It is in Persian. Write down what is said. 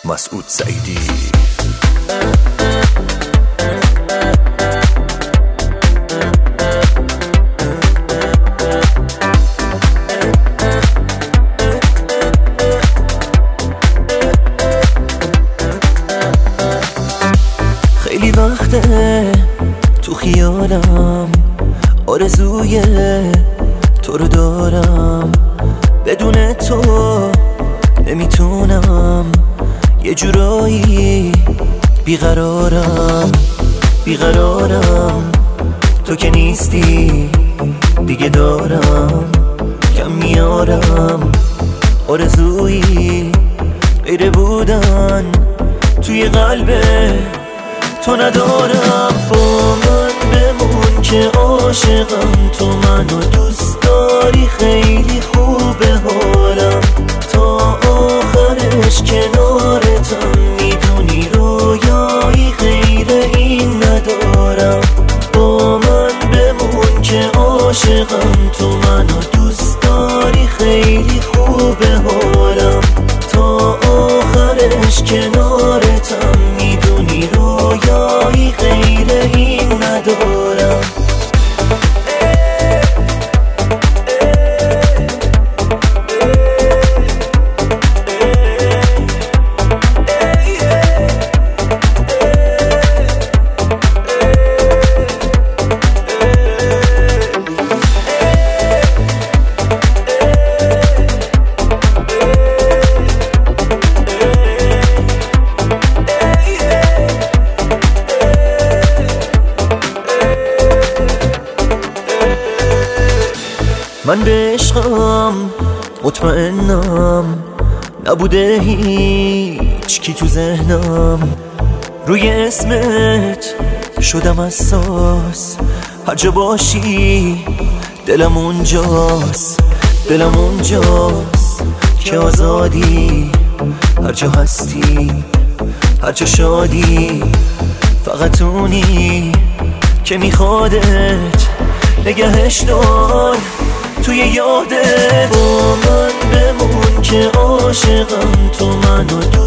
مسعود سعیدی. خیلی وقته تو خیالم آرزوی تو رو دارم، بدون تو نمیتونم، یه جورایی بیقرارم تو که نیستی دیگه دارم کم میارم، آرزویی غیر بودن توی قلب تو ندارم. با من بمون که عاشقم، تو منو دوست داری، خیلی خوبه حالم تا آخرش کنارتم، میدونی رویایی غیر این ندارم. با من بمون که عاشقم، تو منو دوست داری، خیلی خوبه حالم تا آخرش کنارتم، میدونی رویایی غیر این ندارم. من به عشقم مطمئنم، نبوده هیچ کی تو ذهنم، روی اسمت شدم حساس، هر جا باشی دلم اونجاست که آزادی، هر جا هستی هر جا شادی، فقط اونی که میخوادت نگهش دار توی یادت. با من بمون که عاشقم، تو منو